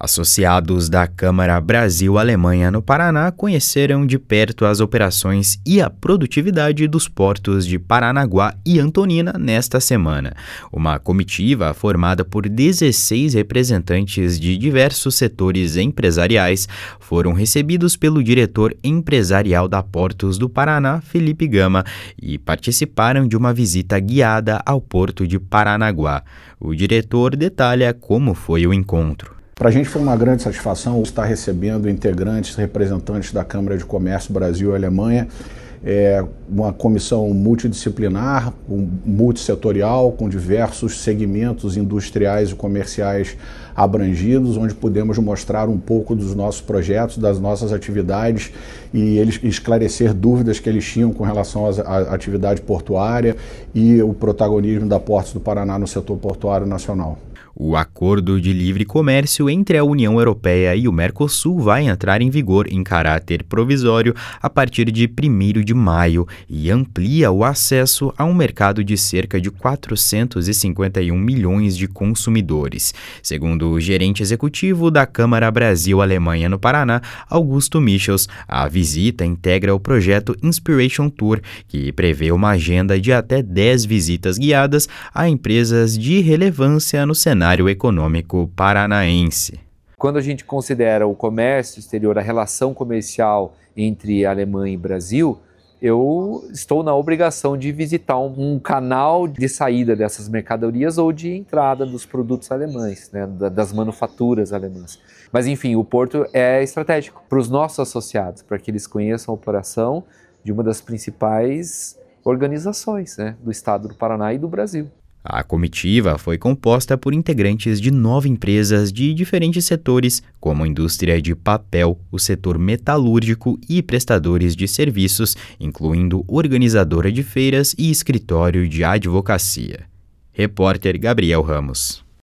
Associados da Câmara Brasil-Alemanha no Paraná conheceram de perto as operações e a produtividade dos portos de Paranaguá e Antonina nesta semana. Uma comitiva formada por 16 representantes de diversos setores empresariais foram recebidos pelo diretor empresarial da Portos do Paraná, Felipe Gama, e participaram de uma visita guiada ao porto de Paranaguá. O diretor detalha como foi o encontro. Para a gente foi uma grande satisfação estar recebendo integrantes, representantes da Câmara de Comércio Brasil e Alemanha, uma comissão multidisciplinar, multissetorial, com diversos segmentos industriais e comerciais abrangidos, onde pudemos mostrar um pouco dos nossos projetos, das nossas atividades e eles esclarecer dúvidas que eles tinham com relação à atividade portuária e o protagonismo da Portos do Paraná no setor portuário nacional. O Acordo de Livre Comércio entre a União Europeia e o Mercosul vai entrar em vigor em caráter provisório a partir de 1º de maio e amplia o acesso a um mercado de cerca de 451 milhões de consumidores. Segundo o gerente executivo da Câmara Brasil-Alemanha no Paraná, Augusto Michels, a visita integra o projeto Inspiration Tour, que prevê uma agenda de até 10 visitas guiadas a empresas de relevância no cenário econômico paranaense. Quando a gente considera o comércio exterior, a relação comercial entre Alemanha e Brasil, eu estou na obrigação de visitar um canal de saída dessas mercadorias ou de entrada dos produtos alemães, né, das manufaturas alemãs. Mas enfim, o porto é estratégico para os nossos associados, para que eles conheçam a operação de uma das principais organizações, né, do estado do Paraná e do Brasil. A comitiva foi composta por integrantes de 9 empresas de diferentes setores, como a indústria de papel, o setor metalúrgico e prestadores de serviços, incluindo organizadora de feiras e escritório de advocacia. Repórter Gabriel Ramos.